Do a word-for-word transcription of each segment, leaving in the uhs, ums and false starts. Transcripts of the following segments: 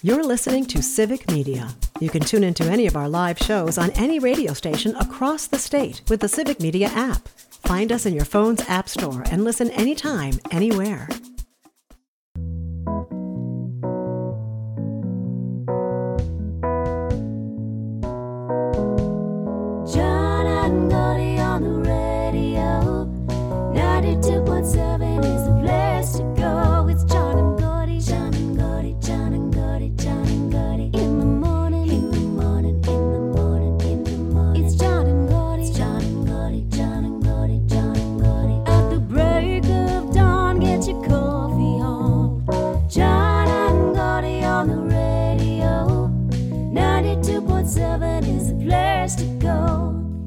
You're listening to Civic Media. You can tune into any of our live shows on any radio station across the state with the Civic Media app. Find us in your phone's app store and listen anytime, anywhere. John and Gordy on the radio. ninety-two point seven is the place to go. It's John and Gordy, John and Gordy, John and Gordy, John and Gordy. In the morning, in the morning, in the morning, in the morning. It's John and Gordy, it's John and Gordy, John and Gordy, John and Gordy. At the break of dawn, get your coffee on. John and Gordy on the radio. ninety-two point seven is the place to go.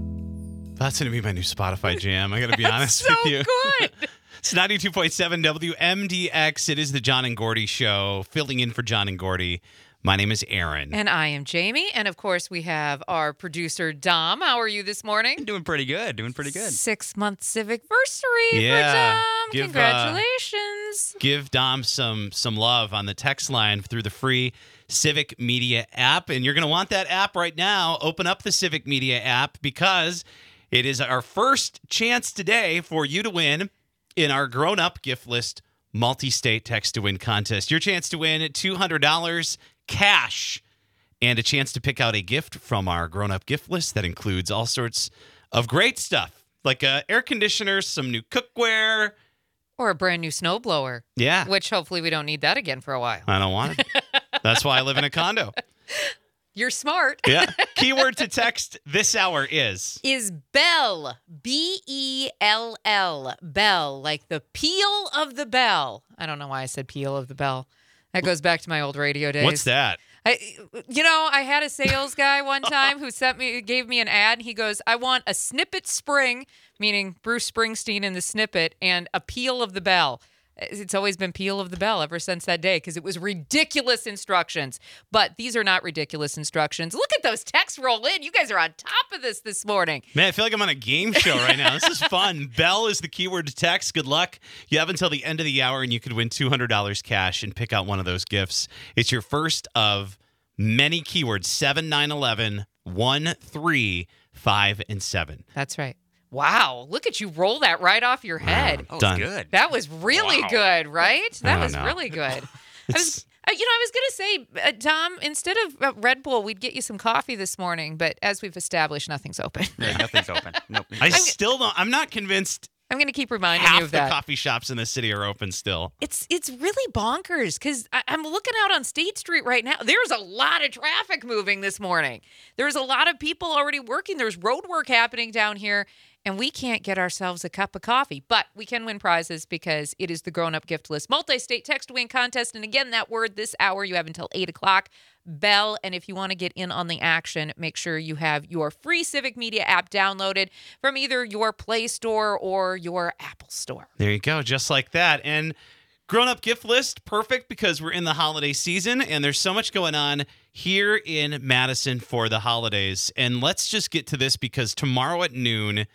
That's going to be my new Spotify jam. I got to be honest so with you. good. It's ninety-two point seven W M D X. It is the John and Gordy Show. Filling in for John and Gordy. My name is Aaron. And I am Jamie. And of course, we have our producer, Dom. How are you this morning? Doing pretty good. Doing pretty good. Six month Civicversary Yeah. for Dom. Give, uh, Congratulations. Give Dom some some love on the text line through the free Civic Media app. And you're going to want that app right now. Open up the Civic Media app because it is our first chance today for you to win in our grown-up gift list multi-state text-to-win contest. Your chance to win two hundred dollars cash and a chance to pick out a gift from our grown-up gift list that includes all sorts of great stuff, like uh, air conditioners, some new cookware. Or a brand new snowblower. Yeah. Which hopefully we don't need that again for a while. I don't want it. That's why I live in a condo. You're smart. Yeah. Keyword to text this hour is... Is bell. B E L L. Bell. Like the peel of the bell. I don't know why I said peel of the bell. That goes back to my old radio days. What's that? I, you know, I had a sales guy one time who sent me, gave me an ad. He goes, I want a snippet spring, meaning Bruce Springsteen in the snippet, and a peel of the bell. It's always been peel of the bell ever since that day because it was ridiculous instructions. But these are not ridiculous instructions. Look at those texts roll in. You guys are on top of this this morning. Man, I feel like I'm on a game show right now. This is fun. Bell is the keyword to text. Good luck. You have until the end of the hour, and you could win two hundred dollars cash and pick out one of those gifts. It's your first of many keywords, seven, nine, eleven, one, three, five, and seven. That's right. Wow. Look at you roll that right off your head. Oh, Done. good. That was really Wow. good, right? That don't was know. really good. I was, uh, you know, I was going to say, uh, Tom, instead of uh, Red Bull, we'd get you some coffee this morning. But as we've established, nothing's open. Yeah, nothing's open. Nope. I still don't, I'm not convinced I'm going to keep reminding half you of the that. coffee shops in the city are open still. It's it's really bonkers because I'm looking out on State Street right now. There's a lot of traffic moving this morning. There's a lot of people already working. There's road work happening down here, and we can't get ourselves a cup of coffee. But we can win prizes because it is the Grown Up Gift List multi-state text win contest. And again, that word this hour, you have until eight o'clock. Bell. And if you want to get in on the action, make sure you have your free Civic Media app downloaded from either your Play Store or your Apple Store. There you go, just like that. And grown-up gift list, perfect because we're in the holiday season and there's so much going on here in Madison for the holidays. And let's just get to this because tomorrow at noon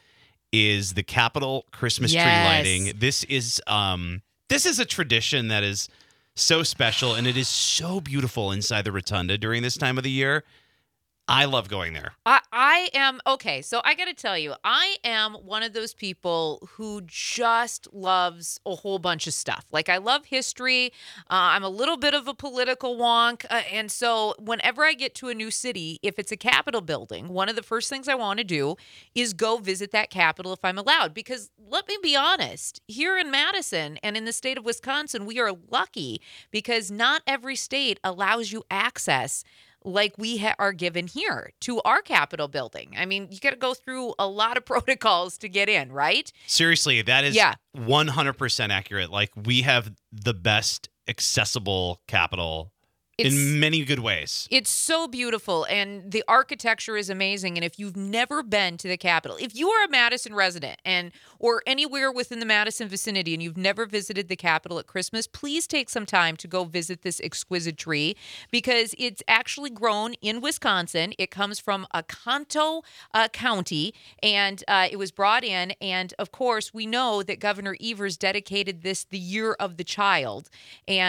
is the Capitol Christmas Yes. tree lighting. This is um this is a tradition that is so special and it is so beautiful inside the rotunda during this time of the year. I love going there. I, I am, okay, so I got to tell you, I am one of those people who just loves a whole bunch of stuff. Like, I love history. Uh, I'm a little bit of a political wonk. Uh, and so whenever I get to a new city, if it's a Capitol building, one of the first things I want to do is go visit that Capitol if I'm allowed. Because let me be honest, here in Madison and in the state of Wisconsin, we are lucky because not every state allows you access like we ha- are given here to our Capitol building. I mean, you got to go through a lot of protocols to get in, right? Seriously, that is Yeah. one hundred percent accurate. Like, we have the best accessible Capitol It's, in many good ways. It's so beautiful, and the architecture is amazing. And if you've never been to the Capitol, if you are a Madison resident and or anywhere within the Madison vicinity and you've never visited the Capitol at Christmas, please take some time to go visit this exquisite tree because it's actually grown in Wisconsin. It comes from Oconto uh, County, and uh, it was brought in. And of course, we know that Governor Evers dedicated this the Year of the Child, and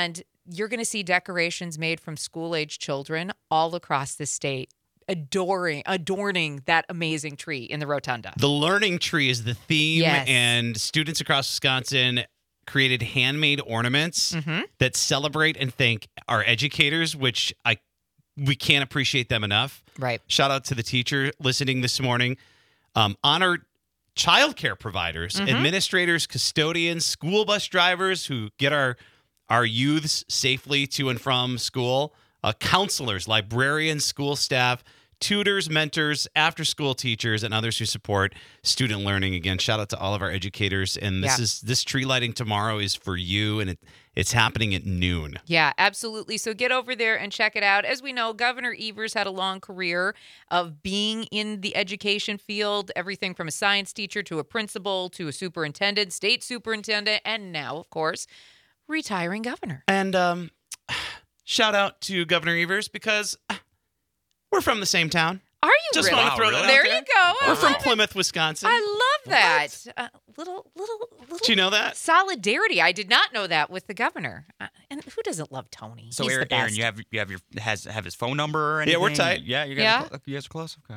you're going to see decorations made from school-age children all across the state, adoring, adorning that amazing tree in the rotunda. The learning tree is the theme, Yes. and students across Wisconsin created handmade ornaments Mhm. that celebrate and thank our educators, which I we can't appreciate them enough. Right. Shout out to the teacher listening this morning. Um, honor childcare providers, Mhm. administrators, custodians, school bus drivers who get our our youths safely to and from school, uh, counselors, librarians, school staff, tutors, mentors, after-school teachers, and others who support student learning. Again, shout out to all of our educators. And this Yeah. is this tree lighting tomorrow is for you, and it, it's happening at noon. Yeah, absolutely. So get over there and check it out. As we know, Governor Evers had a long career of being in the education field, everything from a science teacher to a principal to a superintendent, state superintendent, and now, of course, retiring governor. And um, shout out to Governor Evers because we're from the same town. Are you Just really? want to throw that out There there. you go. I We're from love it. Plymouth, Wisconsin. I love that. Uh, little, little, little. Did you know that? Solidarity. I did not know that with the governor. Uh, and who doesn't love Tony? So He's Aaron, the best. Aaron, you have you have your has have his phone number or Yeah, anything? we're tight. Yeah, you guys, Yeah? Are, clo- you guys are close. Okay.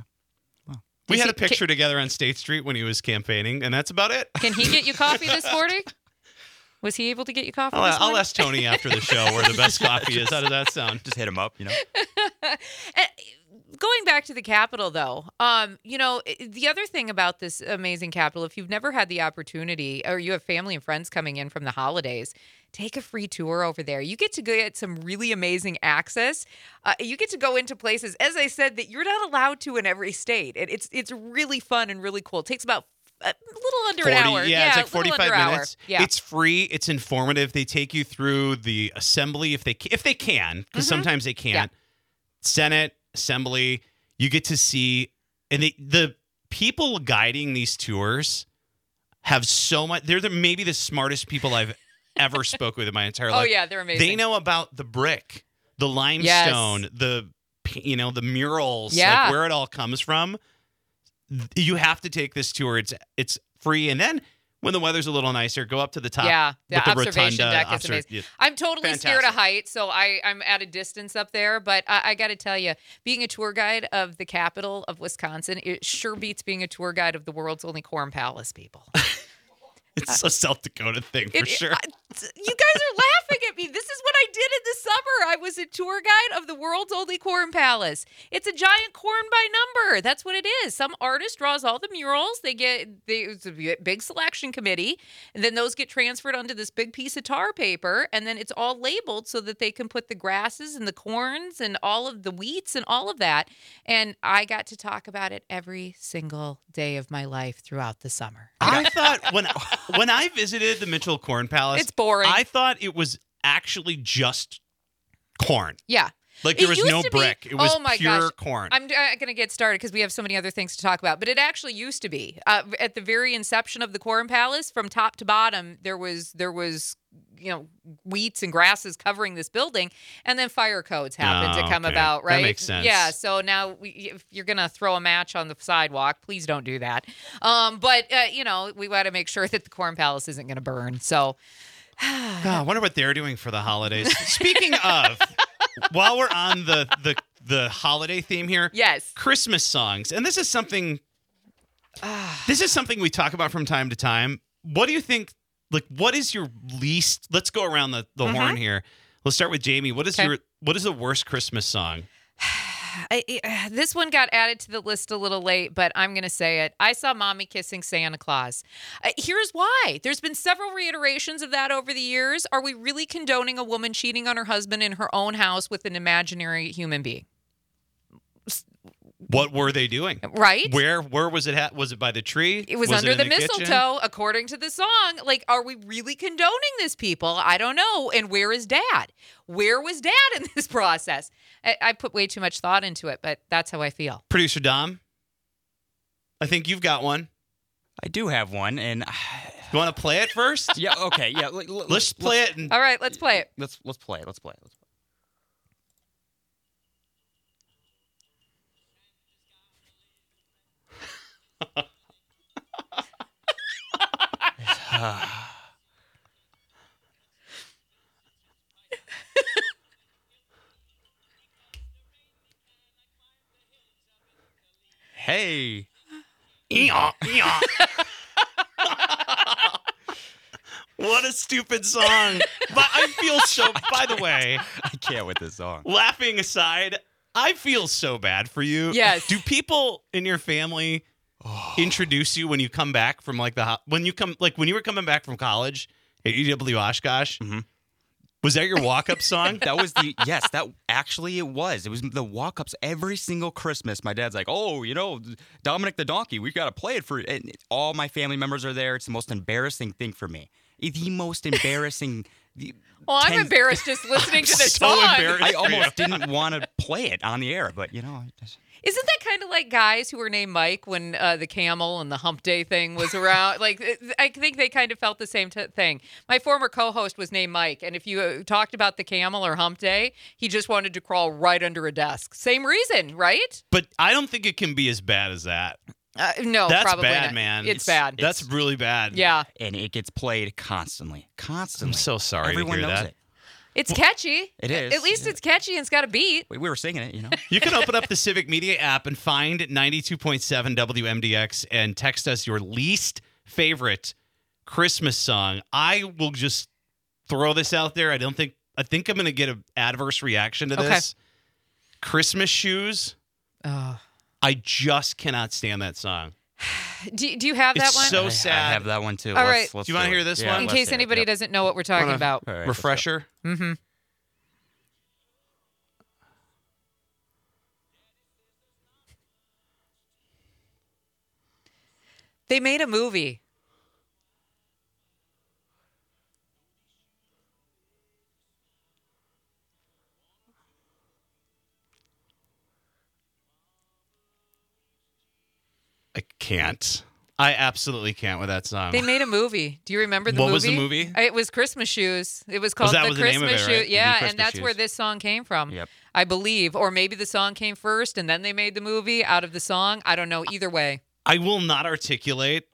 We Does had he- a picture together on State Street when he was campaigning, and that's about it. Can he get you coffee this morning? Was he able to get you coffee I'll, this I'll morning? ask Tony after the show where the best coffee is. How does that sound? Just hit him up, you know. And going back to the Capitol, though, um, you know, i- the other thing about this amazing Capitol, if you've never had the opportunity or you have family and friends coming in from the holidays, take a free tour over there. You get to get some really amazing access. Uh, you get to go into places, as I said, that you're not allowed to in every state. It, it's it's really fun and really cool. It takes about a little under an hour. Yeah, it's like a little forty-five under an hour. minutes. Yeah. It's free. It's informative. They take you through the assembly if they ca- if they can, because Mhm. sometimes they can't. Senate, assembly. You get to see, and they, the people guiding these tours have so much. They're the, maybe the smartest people I've ever spoke with in my entire Oh life. yeah, they're amazing. They know about the brick, the limestone, the p- you know the murals, Yeah. like where it all comes from. You have to take this tour. It's it's free, and then when the weather's a little nicer, go up to the top. Yeah, the with the observation rotunda, deck is obser- amazing. yeah. I'm totally scared Fantastic. of heights, so I, I'm at a distance up there. But I, I got to tell you, being a tour guide of the capital of Wisconsin, it sure beats being a tour guide of the world's only corn palace, people. It's a South Dakota thing for It- sure. I- you guys are laughing at me. This is what I did in the summer. I was a tour guide of the world's only corn palace. It's a giant corn by number. That's what it is. Some artist draws all the murals. They get they, it's a big selection committee, and then those get transferred onto this big piece of tar paper, and then it's all labeled so that they can put the grasses and the corns and all of the wheats and all of that. And I got to talk about it every single day of my life throughout the summer. I thought when when I visited the Mitchell Corn Palace, It's boring. I thought it was actually just corn. Yeah. Like It there was used no to be- brick. It was oh my pure gosh. corn. I'm uh, going to get started because we have so many other things to talk about. But it actually used to be uh, at the very inception of the Corn Palace, from top to bottom, there was there was you know wheats and grasses covering this building, and then fire codes happened Oh, to come okay. about. That Right? makes sense. Yeah. So now, we, if you're going to throw a match on the sidewalk, please don't do that. Um, but uh, you know, we got to make sure that the Corn Palace isn't going to burn. So. Oh, I wonder what they're doing for the holidays. Speaking of, while we're on the, the the holiday theme here, Yes. Christmas songs, and this is something. This is something we talk about from time to time. What do you think? Like, what is your least? Let's go around the, the horn here. Let's start with Jamie. What is Okay. your what is the worst Christmas song? I, I- this one got added to the list a little late, but I'm going to say it. I saw Mommy Kissing Santa Claus. Uh, here's why. There's been several reiterations of that over the years. Are we really condoning a woman cheating on her husband in her own house with an imaginary human being? What were they doing? Right? Where where was it? At? Was it by the tree? It was, under in the, kitchen? mistletoe, according to the song. Like, are we really condoning this, people? I don't know. And where is Dad? Where was Dad in this process? I, I put way too much thought into it, but that's how I feel. Producer Dom, I think you've got one. I do have one, and You want to play it first? yeah, okay, yeah. l- l- Let's play it. And All right, let's play it. Let's let's play it. Let's play it. Let's play it. Hey. Eeyah, eeyah. What a stupid song. But I feel so, by the way, I can't with this song. laughing aside, I feel so bad for you. Yes. Do people in your family introduce you when you come back from like the, ho- when you come, like when you were coming back from college at U W Oshkosh? Mm-hmm. Was that your walk-up song? That was the yes. That actually it was. It was the walk-ups every single Christmas. My dad's like, "Oh, you know, Dominic the Donkey. We got to play it for." And all my family members are there. It's the most embarrassing thing for me. The most embarrassing. Well, I'm ten embarrassed just listening to the so song. embarrassed. I almost didn't want to play it on the air, but you know. I just, Isn't that kind of like guys who were named Mike when uh, the camel and the hump day thing was around? Like, it- I think they kind of felt the same t- thing. My former co-host was named Mike, and if you uh, talked about the camel or hump day, he just wanted to crawl right under a desk. Same reason, right? But I don't think it can be as bad as that. Uh, no, That's probably bad, not. man. It's, bad. That's really bad. yeah, and it gets played constantly, constantly. I'm so sorry Everyone to hear knows that. it. it's catchy. It is, At least yeah. it's catchy and it's got a beat. We, we were singing it, you know. You can open up the Civic Media app and find ninety-two point seven W M D X and text us your least favorite Christmas song. I will just throw this out there. I don't think I think I'm going to get an adverse reaction to Okay. this. Christmas Shoes. Oh. I just cannot stand that song. Do, do you have that It's one? so I, sad. I have that one too. All Let's- right. let's Do you wanna it. hear this Yeah, one? In let's case hear it. anybody Yep. doesn't know what we're talking Wanna- about. All right, let's go. Refresher. Mm-hmm. They made a movie. I can't. I absolutely can't with that song. They made a movie. Do you remember the What movie? was the movie? It was Christmas Shoes. It was called that the was the name Christmas of it, right? Shoes. Yeah, The and Christmas that's where Shoes. this song came from. Yep. I believe, or maybe the song came first and then they made the movie out of the song. I don't know. Either way. I will not articulate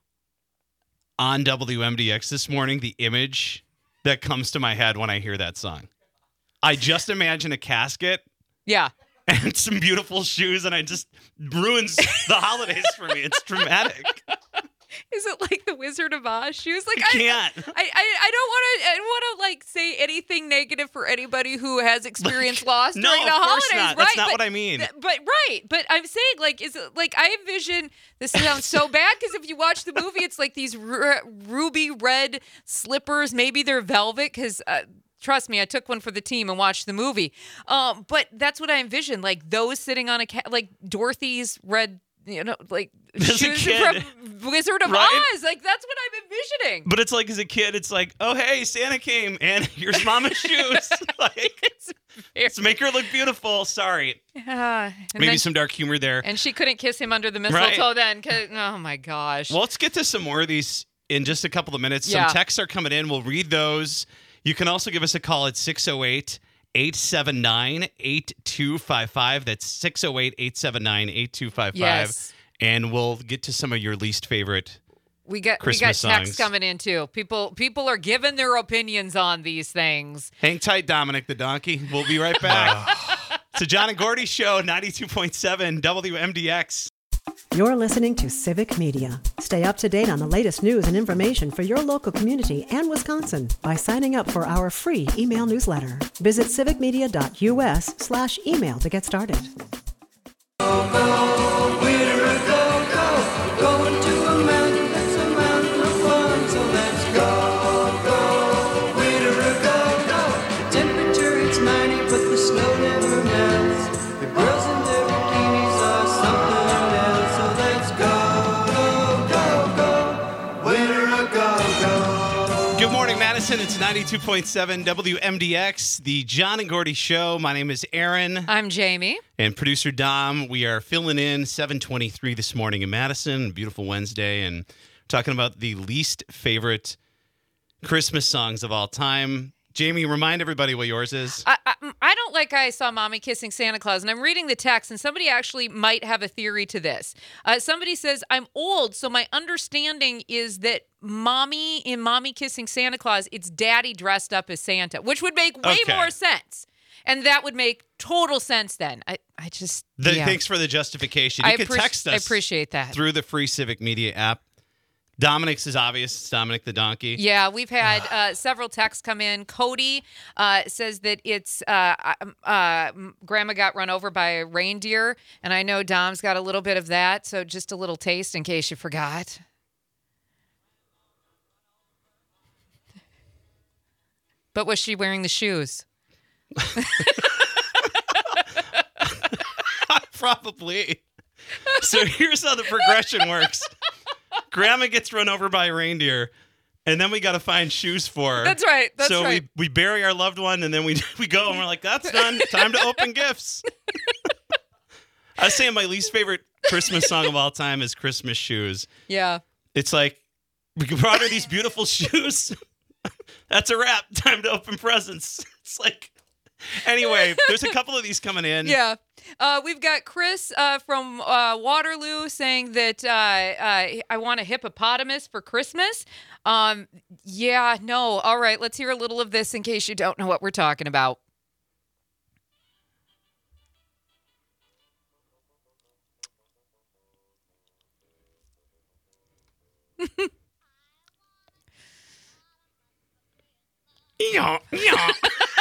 on W M D X this morning the image that comes to my head when I hear that song. I just imagine a casket Yeah. and some beautiful shoes, and it just ruins the holidays for me. It's dramatic. Is it like the Wizard of Oz shoes? Like I can't. I, I, I don't want to. I don't want to like say anything negative for anybody who has experienced loss No, during the of course holidays. not. Right? That's not but, what I mean. th- but right. But I'm saying like, is it like I envision this sounds so bad because if you watch the movie, it's like these ru- ruby red slippers. Maybe they're velvet because. Uh, Trust me, I took one for the team and watched the movie. Um, but that's what I envisioned, like those sitting on a ca- like Dorothy's red, you know, like As a shoes kid. from Wizard of Right? Oz. Like that's what I'm envisioning. But it's like as a kid, it's like, oh hey, Santa came, and here's Mama's shoes. Like, It's very- to make her look beautiful. Sorry, Yeah. And maybe then- some dark humor there. And she couldn't kiss him under the mistletoe Right. then. 'Cause- oh my gosh. Well, let's get to some more of these in just a couple of minutes. Yeah. Some texts are coming in. We'll read those. You can also give us a call at six oh eight, eight seven nine, eight two five five. That's six oh eight, eight seven nine, eight two five five. Yes. And we'll get to some of your least favorite. we got Christmas we got texts songs. coming in too. People people are giving their opinions on these things. Hang tight, Dominic the Donkey. We'll be right back. It's the John and Gordy Show, ninety-two point seven W M D X. You're listening to Civic Media. Stay up to date on the latest news and information for your local community and Wisconsin by signing up for our free email newsletter. Visit civicmedia.us slash email to get started. Going to a mountain, it's a mountain of fun, so let's go, go, Whittier, go, go. The temperature it's ninety, but the snow never melts. The girls in their bikinis are something else, so let's go, go, go, go, Whittier, go, go. Good morning, Madison. It's ninety-two point seven W M D X, the John and Gordy Show. My name is Aaron. I'm Jamie. And producer Dom, we are filling in seven twenty-three this morning in Madison. Beautiful Wednesday, and talking about the least favorite Christmas songs of all time. Jamie, remind everybody what yours is. I, I, I don't like I saw Mommy kissing Santa Claus, and I'm reading the text, and somebody actually might have a theory to this. Uh, somebody says, I'm old, so my understanding is that Mommy, in Mommy kissing Santa Claus, it's Daddy dressed up as Santa, which would make way Okay. more sense. And that would make total sense then. I, I just The, yeah. Thanks for the justification. You I can appreci- text us I appreciate that. through the free Civic Media app. Dominic's is obvious. It's Dominic the Donkey. Yeah, we've had uh, several texts come in. Cody uh, says that it's uh, uh, Grandma got run over by a reindeer, and I know Dom's got a little bit of that, so just a little taste in case you forgot. But was she wearing the shoes? Probably. So here's how the progression works. Grandma gets run over by a reindeer, and then we got to find shoes for her. That's right. That's so right. we we bury our loved one, and then we we go, and we're like, that's done. Time to open gifts. I was saying my least favorite Christmas song of all time is Christmas Shoes. Yeah. It's like, we brought her these beautiful shoes. That's a wrap. Time to open presents. It's like, anyway, there's a couple of these coming in. Yeah. Uh, we've got Chris uh, from uh, Waterloo saying that uh, uh, I want a hippopotamus for Christmas. Um, yeah, no. All right, let's hear a little of this in case you don't know what we're talking about. Yeah, yeah.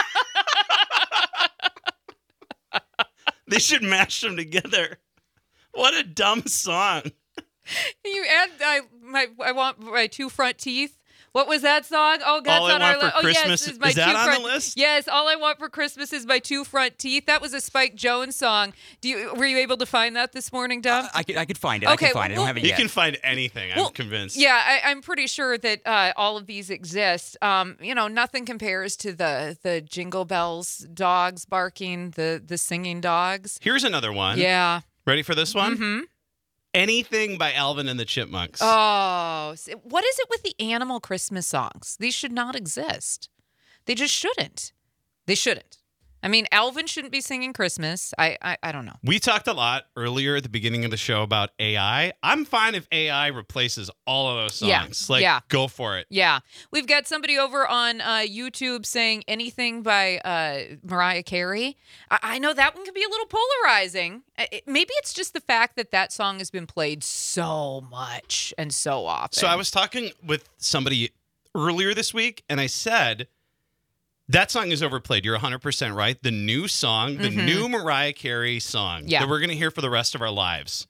They should mash them together. What a dumb song. You add I my I want my two front teeth. What was that song? Oh, that's All I on Want our for list. Oh, yes, Christmas- is, my is that two on the front- list? Yes, all I want for Christmas is my two front teeth. That was a Spike Jones song. Do you were you able to find that this morning, Dom? I could I could find it. I Okay, can find it. I well, don't have it You yet. can find anything, I'm Well, convinced. Yeah, I, I'm pretty sure that uh, all of these exist. Um, you know, nothing compares to the the Jingle Bells dogs barking, the the singing dogs. Here's another one. Yeah. Ready for this one? Mm-hmm. Anything by Alvin and the Chipmunks. Oh, s- what is it with the animal Christmas songs? These should not exist. They just shouldn't. They shouldn't. I mean, Alvin shouldn't be singing Christmas. I, I, I don't know. We talked a lot earlier at the beginning of the show about A I. I'm fine if A I replaces all of those songs. Yeah, Like, yeah. go for it. Yeah, we've got somebody over on uh, YouTube saying anything by uh, Mariah Carey. I-, I know that one can be a little polarizing. I- it- maybe it's just the fact that that song has been played so much and so often. So I was talking with somebody earlier this week, and I said, that song is overplayed. You're one hundred percent right. The new song, the Mhm. new Mariah Carey song Yeah. that we're going to hear for the rest of our lives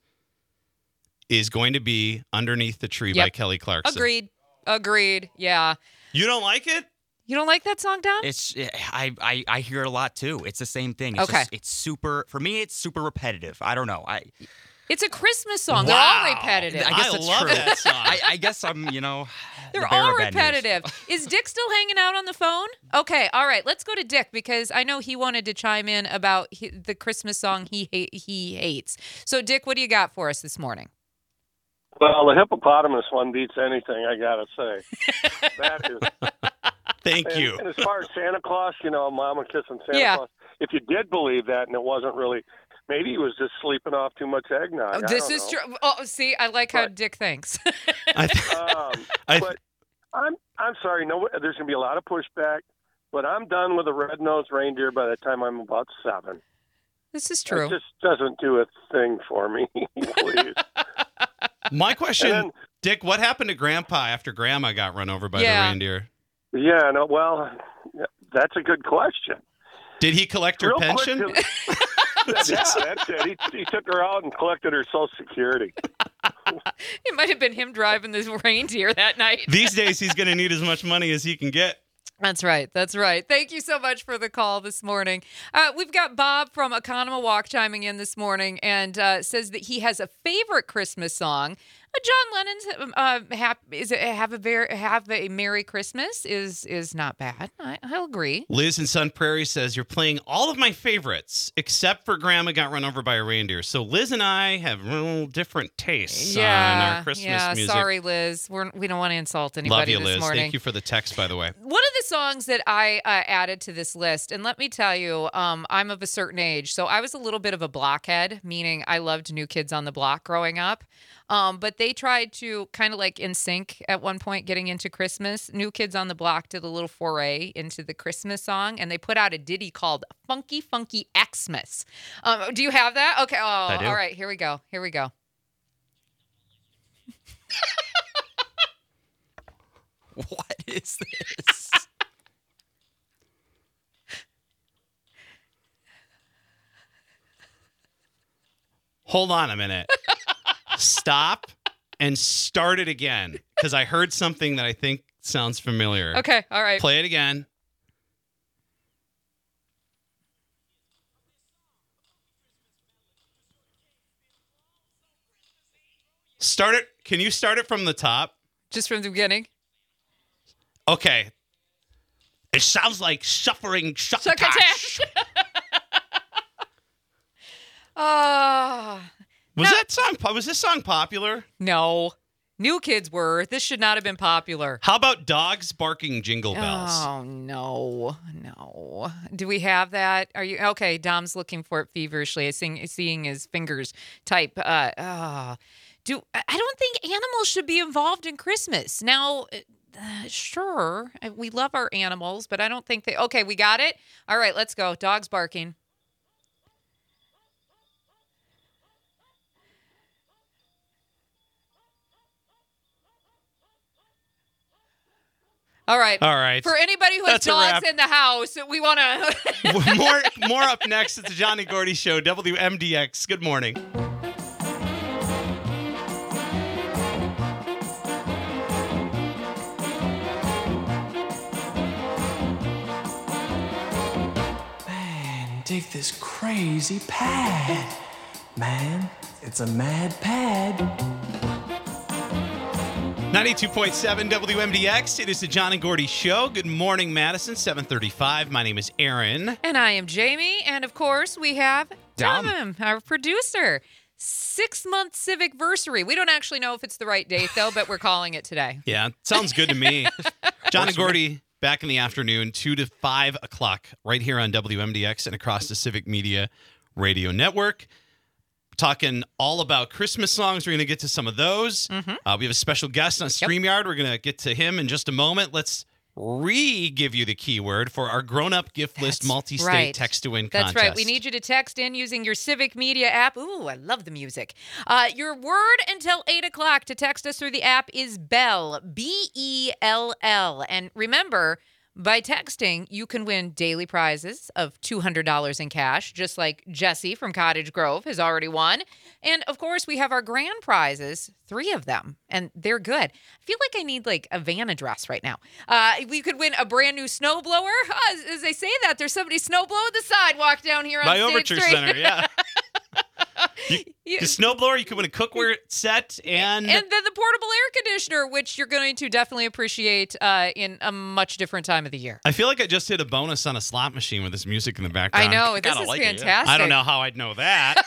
is going to be Underneath the Tree Yep. by Kelly Clarkson. Agreed. Agreed. Yeah. You don't like it? You don't like that song, Dom? It's I, I I hear it a lot too. It's the same thing. It's Okay. just, it's super for me. It's super repetitive. I don't know. I It's a Christmas song. Wow. They're all repetitive. I guess I that's love true. that song. I, I guess I'm you know. They're the bearer all of bad news. repetitive. Is Dick still hanging out on the phone? Okay, all right. Let's go to Dick because I know he wanted to chime in about he, the Christmas song he ha- he hates. So, Dick, what do you got for us this morning? Well, the hippopotamus one beats anything, I gotta say. That is. Thank And, you. and as far as Santa Claus, you know, Mama kissing Santa Yeah. Claus. If you did believe that, and it wasn't really, maybe he was just sleeping off too much eggnog. I this don't is know. true. Oh, see, I like how But- Dick thinks. I th- Um, I- but I'm I'm sorry. No, there's gonna be a lot of pushback. But I'm done with the red-nosed reindeer by the time I'm about seven. This is true. It just doesn't do a thing for me. Please. My question, And then- Dick, what happened to Grandpa after Grandma got run over by Yeah. the reindeer? Yeah. No. Well, that's a good question. Did he collect her Real quick, pension? yeah, that's it. He, he took her out and collected her Social Security. It might have been him driving this reindeer that night. These days, he's going to need as much money as he can get. That's right. That's right. Thank you so much for the call this morning. Uh, we've got Bob from Economawalk chiming in this morning and uh, says that he has a favorite Christmas song. Uh, John Lennon's uh, hap- is it, have a very have a Merry Christmas is is not bad. I, I'll agree. Liz in Sun Prairie says, you're playing all of my favorites except for Grandma Got Run Over by a Reindeer. So Liz and I have real different tastes on our Christmas yeah. music. Sorry, Liz. We're, we don't want to insult Love anybody you, this Liz. morning. Thank you for the text, by the way. One of the songs that I uh, added to this list, and let me tell you, um, I'm of a certain age, so I was a little bit of a blockhead, meaning I loved New Kids on the Block growing up. Um, but they tried to kind of like in sync at one point getting into Christmas. New Kids on the Block did a little foray into the Christmas song, and they put out a ditty called Funky Funky Xmas. Um, do you have that? Okay. Oh, I do. all right. Here we go. Here we go. What is this? Hold on a minute. Stop and start it again, because I heard something that I think sounds familiar. Okay. All right. Play it again. Start it. Can you start it from the top? Just from the beginning. Okay. It sounds like suffering succotash. Succotash. Ah. Was that song? Was this song popular? No. New Kids were. This should not have been popular. How about dogs barking jingle bells? Oh, no. No. Do we have that? Are you okay? Dom's looking for it feverishly. Seeing, seeing his fingers type. Uh, oh. Do I don't think animals should be involved in Christmas. Now, uh, sure, we love our animals, but I don't think they. Okay, we got it. All right, let's go. Dogs barking. All right. All right. For anybody who has That's a dogs wrap. in the house, we want to. more, more up next. It's the Johnny Gordy Show, W M D X. Good morning. Man, dig this crazy pad. Man, it's a mad pad. ninety-two point seven W M D X. It is the John and Gordy Show. Good morning, Madison. seven thirty-five. My name is Aaron. And I am Jamie. And of course, we have Dom. Dom, our producer. Six month civic versary. We don't actually know if it's the right date, though, but we're calling it today. Yeah, sounds good to me. John and Gordy back in the afternoon, two to five o'clock, right here on W M D X and across the Civic Media Radio Network. Talking all about Christmas songs. We're going to get to some of those. Mm-hmm. Uh, we have a special guest on StreamYard. We're going to get to him in just a moment. Let's re-give you the keyword for our grown-up gift list That's multi-state right. text-to-win That's contest. right. We need you to text in using your Civic Media app. Ooh, I love the music. Uh, your word until eight o'clock to text us through the app is Bell, B E L L. And remember, by texting, you can win daily prizes of two hundred dollars in cash, just like Jesse from Cottage Grove has already won. And, of course, we have our grand prizes, three of them, and they're good. I feel like I need, like, a van address right now. Uh, we could win a brand new snowblower. Uh, as, as they say that, there's somebody snowblowing the sidewalk down here on By State Overture Street. Center, yeah. You, You- the snowblower, you could win a cookware set and, And then the portable air conditioner, which you're going to definitely appreciate uh, in a much different time of the year. I feel like I just hit a bonus on a slot machine with this music in the background. I know. This kinda is like it, yeah. fantastic. I don't know how I'd know that.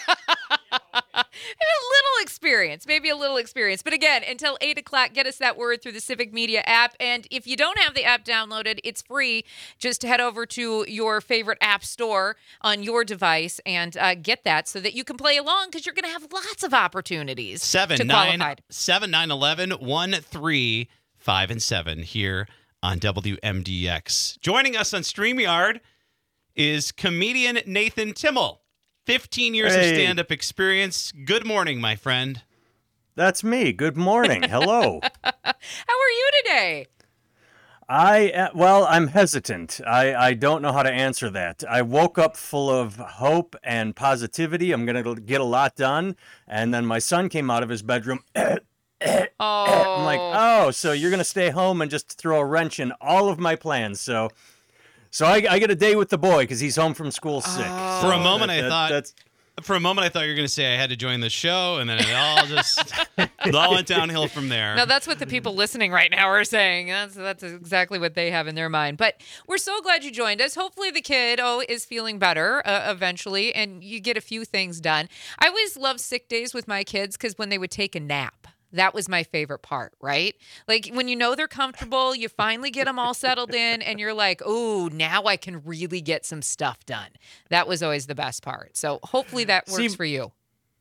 A little experience, maybe a little experience. But again, until eight o'clock, get us that word through the Civic Media app. And if you don't have the app downloaded, it's free. Just head over to your favorite app store on your device and uh, get that so that you can play along, because you're going to have lots of opportunities to Seven nine qualify. seven nine eleven one three five and seven here on W M D X. Joining us on StreamYard is comedian Nathan Timmel. Fifteen years of Hey. stand-up experience. Good morning, my friend. That's me. Good morning. Hello. How are you today? I uh, well, I'm hesitant. I I don't know how to answer that. I woke up full of hope and positivity. I'm going to get a lot done, and then my son came out of his bedroom. Oh, I'm like, "Oh, so you're going to stay home and just throw a wrench in all of my plans." So So I, I get a day with the boy because he's home from school sick. Oh. For a So moment, that- I that- thought that's for a moment I thought you were going to say I had to join the show, and then it all just it all went downhill from there. No, that's what the people listening right now are saying. That's that's exactly what they have in their mind. But we're so glad you joined us. Hopefully the kid oh is feeling better uh, eventually, and you get a few things done. I always loved sick days with my kids because when they would take a nap. That was my favorite part, right? Like when you know they're comfortable, you finally get them all settled in, and you're like, oh, now I can really get some stuff done. That was always the best part. So hopefully that works See, for you.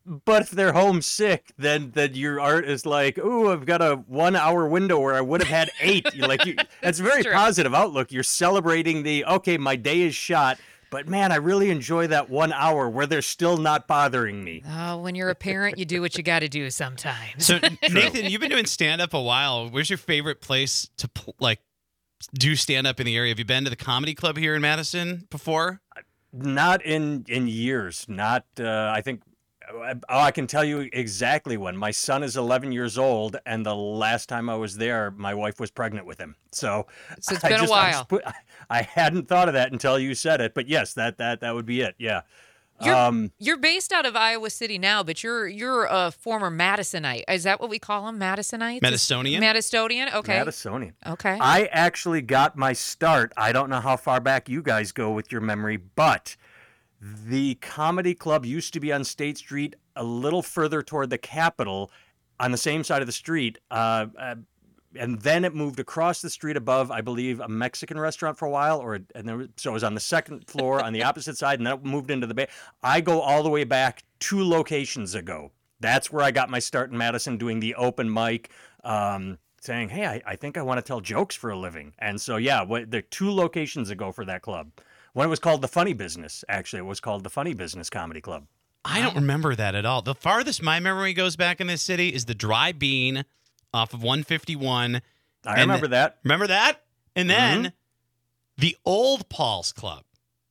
But if they're homesick, then then your art is like, oh, I've got a one hour window where I would have had eight. You're like, you, it's a very True. positive outlook. You're celebrating the okay, my day is shot, but man, I really enjoy that one hour where they're still not bothering me. Oh, when you're a parent, you do what you got to do sometimes. So Nathan, you've been doing stand up a while. Where's your favorite place to pl- like do stand up in the area? Have you been to the comedy club here in Madison before? Not in in years. Not uh, I think. Oh, I can tell you exactly when. My son is eleven years old, and the last time I was there, my wife was pregnant with him. So, So it's I been a just- I while. sp- I hadn't thought of that until you said it. But yes, that that that would be it. Yeah. You're, Um, you're based out of Iowa City now, but you're you're a former Madisonite. Is that what we call them, Madisonites? Madisonian? Madistonian. Okay. Madisonian. Okay. I actually got my start. I don't know how far back you guys go with your memory, but the comedy club used to be on State Street, a little further toward the Capitol, on the same side of the street. Uh, uh, and then it moved across the street above, I believe, a Mexican restaurant for a while, or and there was, so it was on the second floor on the opposite side, and then it moved into the bay. I go all the way back two locations ago. That's where I got my start in Madison, doing the open mic, um, saying, "Hey, I, I think I want to tell jokes for a living." And so, yeah, what, there two locations ago for that club. When it was called the Funny Business, actually, it was called the Funny Business Comedy Club. I don't remember that at all. The farthest my memory goes back in this city is the Dry Bean off of one fifty-one. I And remember the- that. Remember that? And then Mhm. the Old Paul's Club.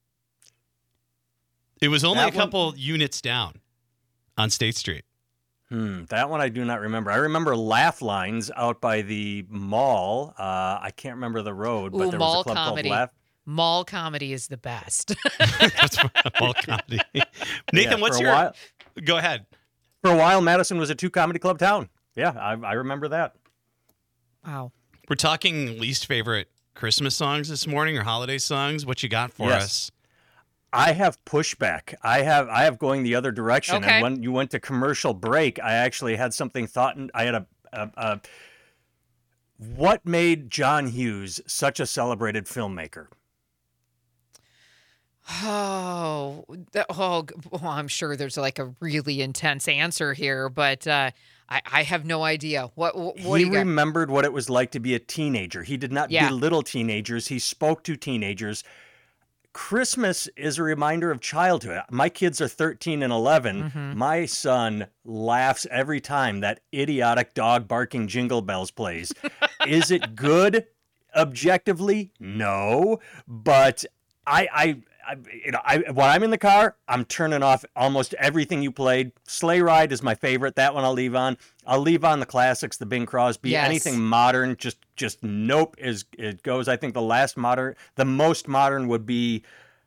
It was only That a one- couple units down on State Street. Hmm, that one I do not remember. I remember Laugh Lines out by the mall. Uh, I can't remember the road, but Ooh, there mall was a club comedy. called Laugh. Mall comedy is the best. That's all comedy. Nathan, Yeah, what's for a your? while, Go ahead. for a while, Madison was a two comedy club town. Yeah, I, I remember that. Wow. We're talking least favorite Christmas songs this morning or holiday songs. What you got for Yes. us? I have pushback. I have I have going the other direction. Okay. And when you went to commercial break, I actually had something thought. I had a, a, a what made John Hughes such a celebrated filmmaker? Oh, th- oh, g- well, I'm sure there's like a really intense answer here, but uh, I, I have no idea. What what, what He do you got? remembered what it was like to be a teenager. He did not Yeah. belittle teenagers. He spoke to teenagers. Christmas is a reminder of childhood. My kids are thirteen and eleven. Mm-hmm. My son laughs every time that idiotic dog barking Jingle Bells plays. Is it good objectively? No, but I, I, I, you know, I when I'm in the car, I'm turning off almost everything you played. Sleigh Ride is my favorite. That one I'll leave on. I'll leave on the classics, the Bing Crosby. Yes. Anything modern, just just nope. Is it goes? I think the last modern, the most modern would be,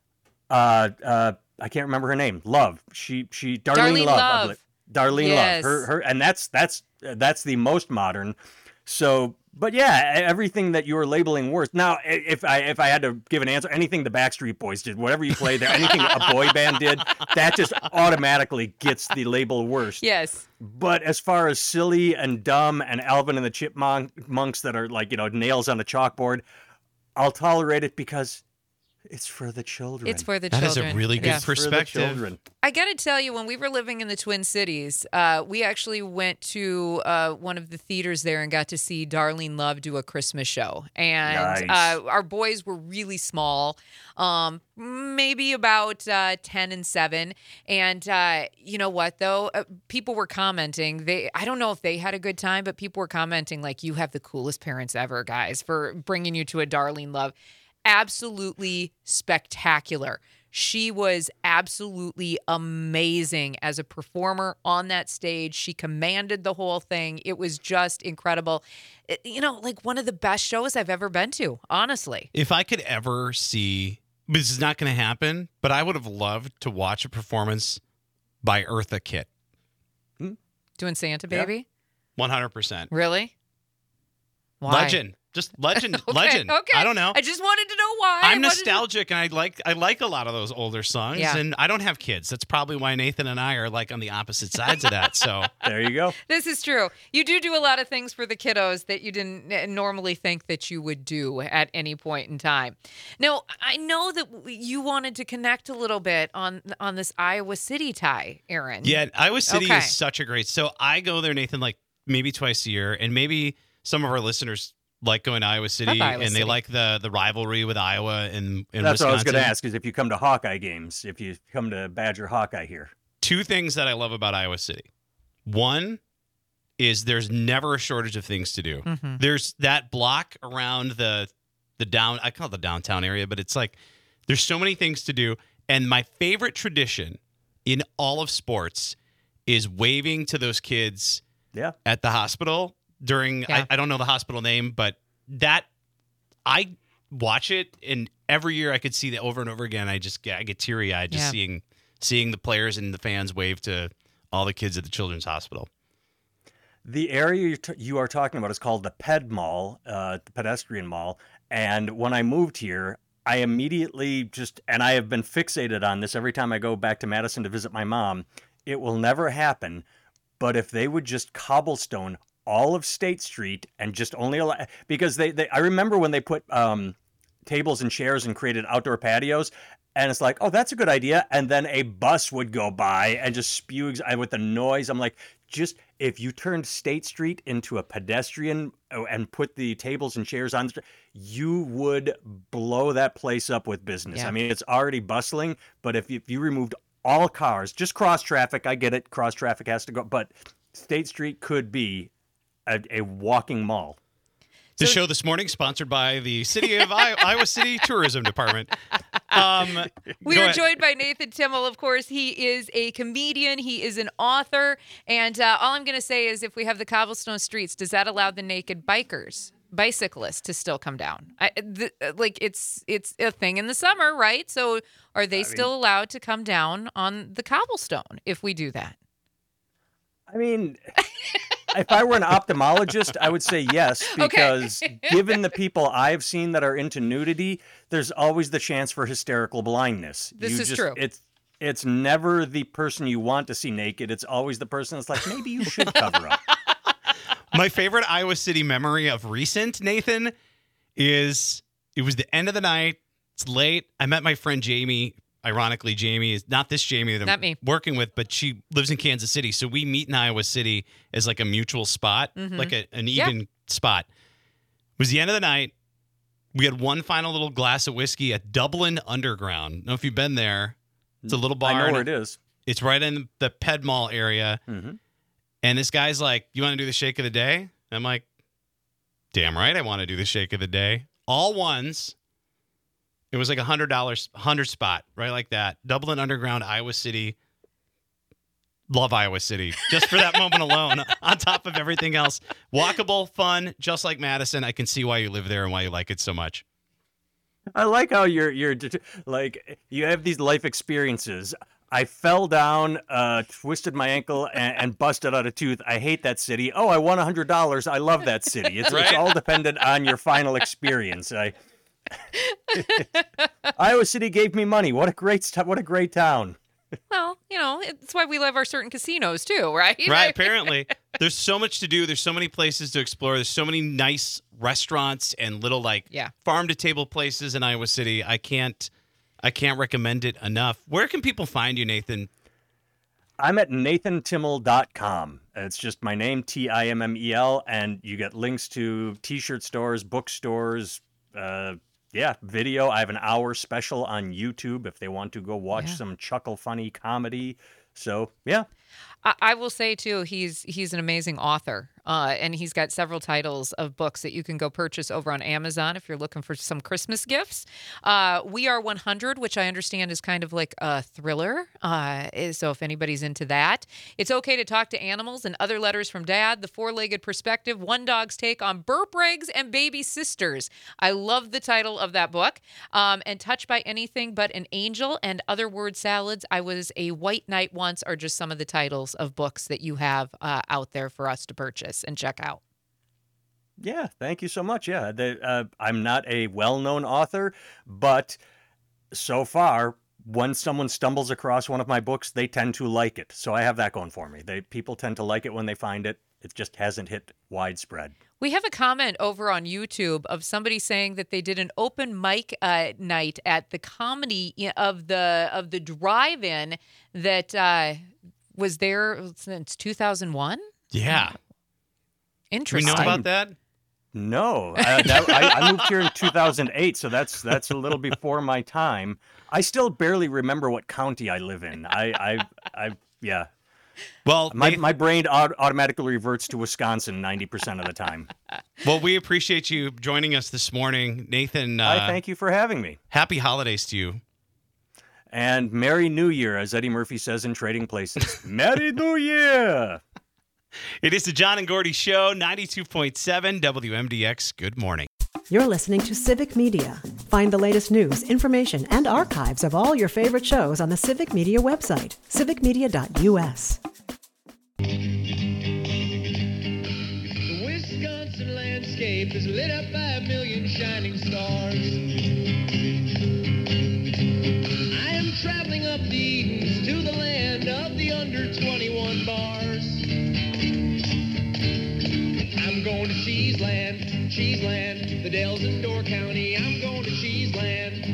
uh, uh, I can't remember her name. Love. She she Darlene, Darlene Love. I Love. believe. Darlene Yes. Love. Her her, and that's that's that's the most modern. So, but yeah, everything that you were labeling worse. Now, if I if I had to give an answer, anything the Backstreet Boys did, whatever you played there, anything a boy band did, that just automatically gets the label worst. Yes. But as far as silly and dumb and Alvin and the Chipmunks that are like, you know, nails on the chalkboard, I'll tolerate it because it's for the children. It's for the That is children. a really good Yeah. It's for the perspective. children. I got to tell you, when we were living in the Twin Cities, uh, we actually went to uh, one of the theaters there and got to see Darlene Love do a Christmas show. And Nice. uh, our boys were really small, um, maybe about uh, ten and seven. And uh, you know what, though? Uh, people were commenting. They, I don't know if they had a good time, but people were commenting like, you have the coolest parents ever, guys, for bringing you to a Darlene Love. Absolutely spectacular. She was absolutely amazing as a performer on that stage. She commanded the whole thing. It was just incredible. It- you know, like one of the best shows I've ever been to, honestly. If I could ever see, this is not going to happen, but I would have loved to watch a performance by Eartha Kitt. Doing Santa Yeah. Baby? one hundred percent. Really? Why? Legend. Just legend, Okay, legend. Okay. I don't know. I just wanted to know why. I I'm wanted to- nostalgic, and I like I like a lot of those older songs. Yeah. And I don't have kids. That's probably why Nathan and I are like on the opposite sides of that. So There you go. This is true. You do do a lot of things for the kiddos that you didn't uh, normally think that you would do at any point in time. Now, I know that w- you wanted to connect a little bit on on this Iowa City tie, Aaron. yeah, Iowa City Okay. is such a great. So I go there, Nathan, like maybe twice a year, and maybe some of our listeners like going to Iowa City, Iowa and City. they like the the rivalry with Iowa and, and That's Wisconsin. what I was going to ask, is if you come to Hawkeye games, if you come to Badger Hawkeye here. Two things that I love about Iowa City. One is there's never a shortage of things to do. Mhm. There's that block around the the down I call it the downtown area, but it's like there's so many things to do. And my favorite tradition in all of sports is waving to those kids Yeah. at the hospital during Yeah. I, I don't know the hospital name, but that I watch it, and every year I could see that over and over again. I just get I get teary eyed just Yeah. seeing seeing the players and the fans wave to all the kids at the children's hospital. The area you, t- you are talking about is called the Ped Mall, uh, the pedestrian mall. And when I moved here, I immediately just, and I have been fixated on this every time I go back to Madison to visit my mom. It will never happen. But if they would just cobblestone all of State Street and just only allow, because they, they I remember when they put um, tables and chairs and created outdoor patios. And it's like, oh, that's a good idea. And then a bus would go by and just spew ex- with the noise. I'm like, just if you turned State Street into a pedestrian uh, and put the tables and chairs on, the street, you would blow that place up with business. Yeah. I mean, it's already bustling, but if you, if you removed all cars, just cross traffic, I get it, cross traffic has to go, but State Street could be a, a walking mall. The So- show this morning sponsored by the City of I- Iowa City Tourism Department. Um, We go are ahead. joined by Nathan Timmel. Of course, he is a comedian. He is an author. And uh, all I'm going to say is if we have the cobblestone streets, does that allow the naked bikers, bicyclists to still come down? I, the, like it's it's a thing in the summer, right? So are they still allowed to come down on the cobblestone if we do that? I mean, if I were an ophthalmologist, I would say yes, because given the people I've seen that are into nudity, there's always the chance for hysterical blindness. This You is just- true. It's it's never the person you want to see naked. It's always the person that's like, maybe you should cover up. My favorite Iowa City memory of recent, Nathan, is it was the end of the night. It's late. I met my friend Jamie. Ironically, Jamie is not this Jamie that I'm Not me. working with, but she lives in Kansas City. So we meet in Iowa City as like a mutual spot, like a, an Yeah. even spot. It was the end of the night. We had one final little glass of whiskey at Dublin Underground. I don't know if you've been there. It's a little bar. I know and where it is. It's right in the Ped Mall area. Mhm. And this guy's like, you want to do the shake of the day? And I'm like, damn right I want to do the shake of the day. All ones. It was like a one hundred dollars, one hundred spot, right like that. Dublin Underground, Iowa City. Love Iowa City. Just for that moment alone, on top of everything else. Walkable, fun, just like Madison. I can see why you live there and why you like it so much. I like how you're you're like you have these life experiences. I fell down, uh, twisted my ankle, and, and busted out a tooth. I hate that city. Oh, I won a hundred dollars. I love that city. It's, it's Right? all dependent on your final experience. I Iowa City gave me money. What a great st- what a great town. Well, you know, it's why we love our certain casinos too, right? Right, apparently. There's so much to do. There's so many places to explore. There's so many nice restaurants and little like Yeah. farm to table places in Iowa City. I can't I can't recommend it enough. Where can people find you, Nathan? I'm at nathan timmel dot com. It's just my name, T I M M E L, and you get links to t-shirt stores, bookstores, uh, yeah, video. I have an hour special on YouTube if they want to go watch Yeah. some chuckle funny comedy. So, yeah. I, I will say too, he's he's an amazing author, uh, and he's got several titles of books that you can go purchase over on Amazon if you're looking for some Christmas gifts. Uh, We Are one hundred, which I understand is kind of like a thriller. Uh, is- so if anybody's into that, It's Okay to Talk to Animals and Other Letters from Dad, The Four-Legged Perspective, One Dog's Take on Burp Rags and Baby Sisters. I love the title of that book. Um, and Touched by Anything But an Angel and Other Word Salads. I Was a White Knight Once are just some of the titles of books that you have uh, out there for us to purchase and check out. Yeah, thank you so much. Yeah, the, uh, I'm not a well-known author, but so far, when someone stumbles across one of my books, they tend to like it. So I have that going for me. They people tend to like it when they find it. It just hasn't hit widespread. We have a comment over on YouTube of somebody saying that they did an open mic uh, night at the comedy of the of the drive-in that uh, was there since two thousand one. Yeah. We Interesting. know about that? No, I, that, I, I moved here in two thousand eight, so that's that's a little before my time. I still barely remember what county I live in. I, I, I yeah. Well, My Nathan- my brain aut- automatically reverts to Wisconsin ninety percent of the time. well, we appreciate you joining us this morning, Nathan. Uh, I thank you for having me. happy holidays to you. And Merry New Year, as Eddie Murphy says in Trading Places. Merry New Year! It is the John and Gordy Show, ninety-two point seven W M D X. Good morning. You're listening to Civic Media. Find the latest news, information, and archives of all your favorite shows on the Civic Media website, civic media dot U S. The Wisconsin landscape is lit up by a million shining stars. I am traveling up the Edens to the land of the under twenty-one bars. I'm going to Cheeseland, Cheeseland, the Dells in Door County. I'm going to Cheeseland.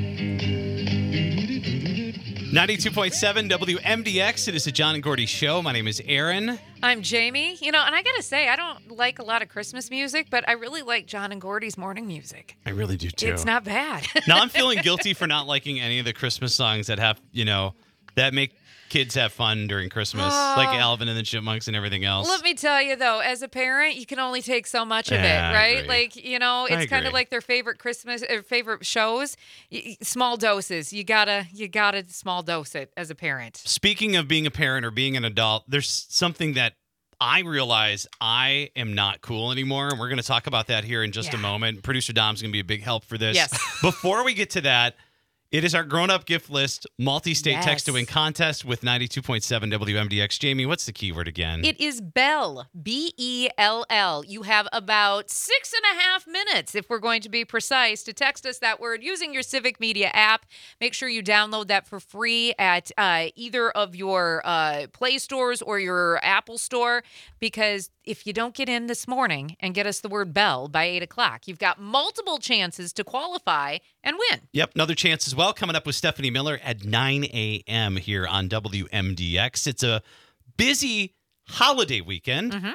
ninety-two point seven W M D X. It is the John and Gordy Show. My name is Aaron. I'm Jamie. You know, and I got to say, I don't like a lot of Christmas music, but I really like John and Gordy's morning music. I really do too. It's not bad. Now I'm feeling guilty for not liking any of the Christmas songs that have, you know, that make kids have fun during Christmas, like Alvin and the Chipmunks and everything else. Let me tell you, though, as a parent, you can only take so much of Yeah, it, I right? agree. Like, you know, I it's kind of agree. like their favorite Christmas, or favorite shows. Y- y- small doses. You gotta, you gotta small dose it as a parent. Speaking of being a parent or being an adult, there's something that I realize I am not cool anymore, and we're going to talk about that here in just a Yeah. moment. Producer Dom's going to be a big help for this. Yes. Before we get to that, it is our grown-up gift list multi-state Yes. text to win contest with ninety-two point seven W M D X. Jamie, what's the keyword again? It is Bell, B E L L. You have about six and a half minutes, if we're going to be precise, to text us that word using your Civic Media app. Make sure you download that for free at uh, either of your uh, Play stores or your Apple store, because if you don't get in this morning and get us the word Bell by eight o'clock, you've got multiple chances to qualify and win. Yep, another chance as well coming up with Stephanie Miller at nine a.m. here on W M D X. It's a busy holiday weekend. Mhm.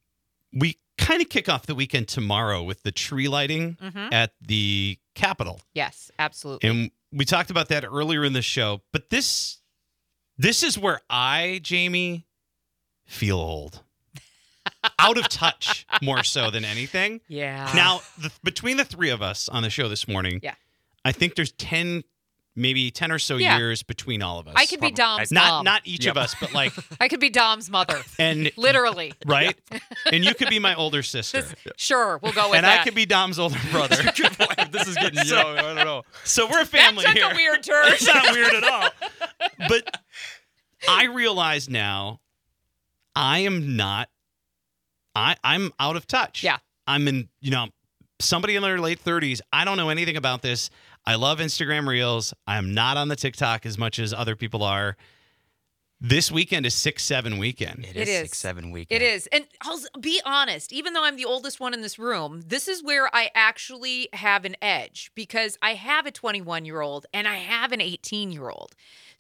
We kind of kick off the weekend tomorrow with the tree lighting Mhm. at the Capitol. Yes, absolutely. And we talked about that earlier in the show, but this this is where I, Jamie, feel old. Out of touch more so than anything. Yeah. Now, the, between the three of us on the show this morning, Yeah. I think there's ten, maybe ten or so Yeah. years between all of us. I could be Dom's not mom. not each of Yep. us, but like I could be Dom's mother. and Literally. right, and you could be my older sister, Sure, we'll go with and that. I could be Dom's older brother. This is getting, you know, I don't know. So we're a family that took here. a weird turn. It's not weird at all. But I realize now I am not I I'm out of touch. Yeah. I'm in, you know, somebody in their late thirties. I don't know anything about this. I love Instagram Reels. I'm not on the TikTok as much as other people are. This weekend is six seven weekend. It It is is. six seven weekend. It is. And I'll s- be honest, even though I'm the oldest one in this room, this is where I actually have an edge because I have a twenty-one year old and I have an eighteen year old.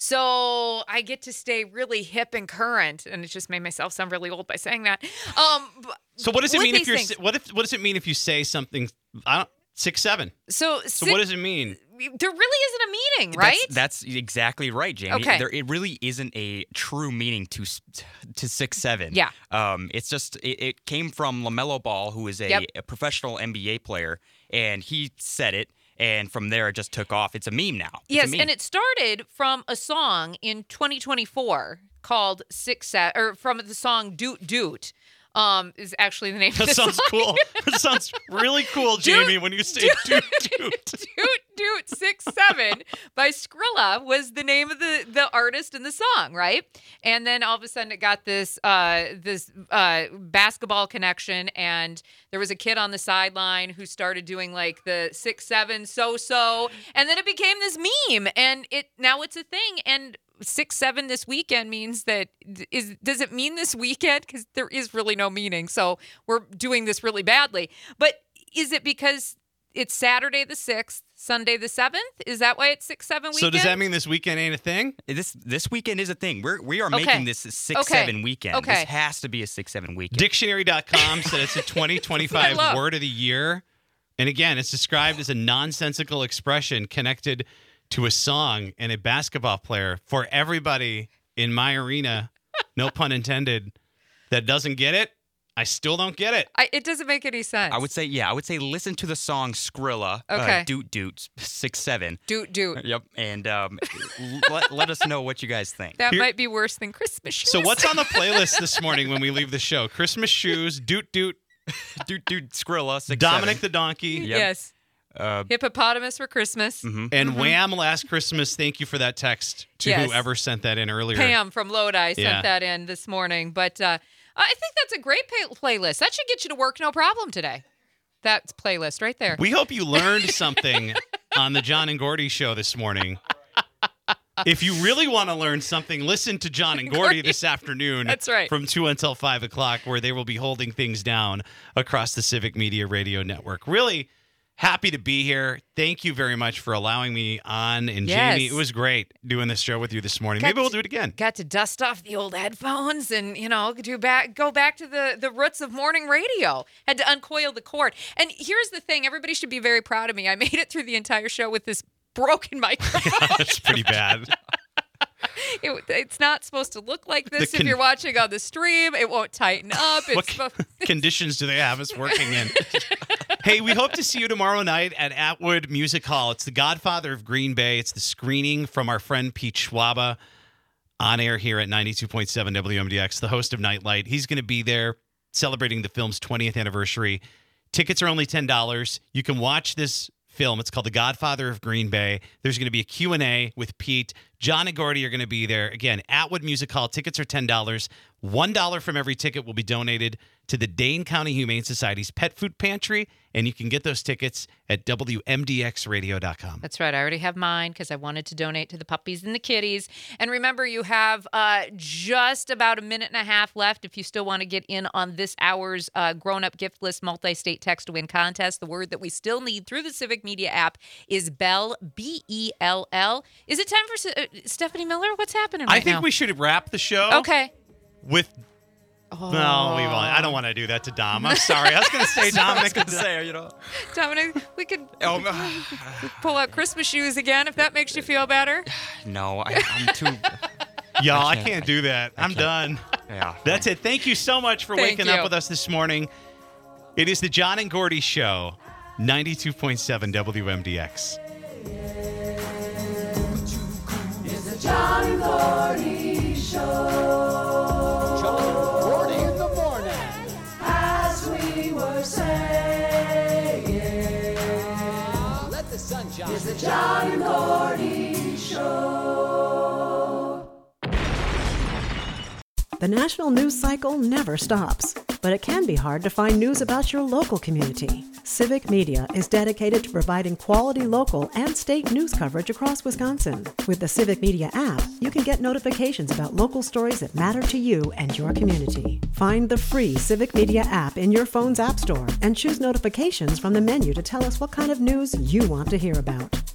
So I get to stay really hip and current. And it just made myself sound really old by saying that. Um, b- So what does it with mean if these you're things- si- what if what does it mean if you say something I don't six seven? So, So what does it mean? there really isn't a meaning, right? That's, that's exactly right, Jamie. Okay. There, it really isn't a true meaning to s- to six seven. Yeah. Um, it's just it, it came from LaMelo Ball, who is a, Yep. a professional N B A player, and he said it, and from there it just took off. It's a meme now. It's a Yes, meme. and it started from a song in twenty twenty-four called Six Se- or from the song Doot Doot. Um, is actually the name of That the sounds song. cool. That sounds really cool, Jamie, when you say doot doot. Doot Doot Six Seven by Skrilla was the name of the, the artist in the song, right? And then all of a sudden it got this uh, this uh, basketball connection, and there was a kid on the sideline who started doing like the six seven so so, and then it became this meme, and it now it's a thing. And six seven this weekend means that is does it mean this weekend? Because there is really no meaning. So we're doing this really badly. But is it because it's Saturday the sixth, Sunday the seventh? Is that why it's six seven weekend? So does that mean this weekend ain't a thing? This this weekend is a thing. We're we are Okay. making this a six Okay. seven weekend. Okay. This has to be a six seven weekend. Dictionary dot com said it's a twenty twenty-five love. word of the year. And again, it's described as a nonsensical expression connected to a song and a basketball player. For everybody in my arena, no pun intended, that doesn't get it, I still don't get it. I, it doesn't make any sense. I would say yeah. I would say listen to the song Skrilla. Okay. Uh, doot doot six seven. Doot Doot. Yep. And um, let, let us know what you guys think. That Here- might be worse than Christmas shoes. So what's on the playlist this morning when we leave the show? Christmas shoes, doot doot, Doot doot Skrilla six Dominic the seven. donkey, Yep. Yes. Uh, Hippopotamus for Christmas. mhm. and Wham! Last Christmas. Thank you for that text to Yes. whoever sent that in earlier. Pam from Lodi sent Yeah. that in this morning. But uh, I think that's a great pay- playlist. That should get you to work no problem today. That's playlist right there. We hope you learned something on the John and Gordy show this morning. If you really want to learn something, listen to John and Gordy this afternoon. That's right. From two until five o'clock, where they will be holding things down across the Civic Media Radio Network. Really happy to be here. Thank you very much for allowing me on. And Yes. Jamie, it was great doing this show with you this morning. Got Maybe we'll to- do it again. Got to dust off the old headphones and, you know, do back go back to the, the roots of morning radio. Had to uncoil the cord. And here's the thing. Everybody should be very proud of me. I made it through the entire show with this broken microphone. That's pretty bad. It, it's not supposed to look like this The if con- you're watching on the stream. It won't tighten up. It's What supposed- conditions do they have us working in? Hey, we hope to see you tomorrow night at Atwood Music Hall. It's the Godfather of Green Bay. It's the screening from our friend Pete Schwaba on air here at ninety-two point seven W M D X, the host of Nightlight. He's going to be there celebrating the film's twentieth anniversary. Tickets are only ten dollars. You can watch this film. It's called The Godfather of Green Bay. There's going to be a Q and A with Pete. John and Gordy are going to be there. Again, Atwood Music Hall. Tickets are ten dollars. one dollar from every ticket will be donated to the Dane County Humane Society's Pet Food Pantry, and you can get those tickets at W M D X radio dot com. That's right. I already have mine because I wanted to donate to the puppies and the kitties. And remember, you have uh, just about a minute and a half left if you still want to get in on this hour's uh, grown-up gift list multi-state text-to-win contest. The word that we still need through the Civic Media app is Bell, B E L L. Is it time for S- uh, Stephanie Miller? What's happening right I think now? we should wrap the show Okay. with... Oh. No, we won't. I don't want to do that to Dom. I'm sorry. I was going to say Dominic. I was gonna say, you know. Dominic, we could Oh, pull out Christmas shoes again if that makes you feel better. no, I, I'm too. Y'all, I can't. can't do that. I'm can't. done. Yeah. That's it. Thank you so much for Thank waking you. up with us this morning. It is the John and Gordy Show, ninety-two point seven W M D X. John and Gordy Show. John Gordy in the morning. As we were saying, Let the sun shine. it's the John and Gordy Show. The national news cycle never stops, but it can be hard to find news about your local community. Civic Media is dedicated to providing quality local and state news coverage across Wisconsin. With the Civic Media app, you can get notifications about local stories that matter to you and your community. Find the free Civic Media app in your phone's app store and choose notifications from the menu to tell us what kind of news you want to hear about.